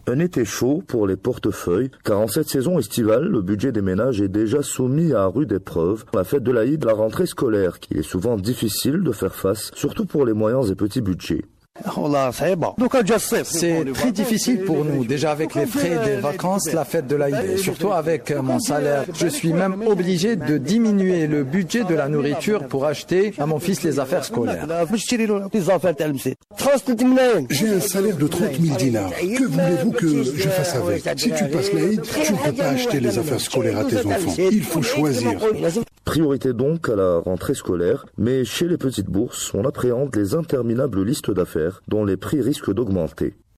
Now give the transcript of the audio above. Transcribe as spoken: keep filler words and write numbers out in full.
Un été chaud pour les portefeuilles, car en cette saison estivale, le budget des ménages est déjà soumis à rude épreuve. La fête de l'Aïd, la rentrée scolaire, qu'il est souvent difficile de faire face, surtout pour les moyens et petits budgets. C'est très difficile pour nous, déjà avec les frais des vacances, la fête de l'Aïd, et surtout avec mon salaire. Je suis même obligé de diminuer le budget de la nourriture pour acheter à mon fils les affaires scolaires. J'ai un salaire de trente mille dinars. Que voulez-vous que je fasse avec? Si tu passes l'Aïd, tu ne peux pas acheter les affaires scolaires à tes enfants. Il faut choisir. Priorité donc à la rentrée scolaire, mais chez les petites bourses, on appréhende les interminables listes d'affaires dont les prix risquent d'augmenter.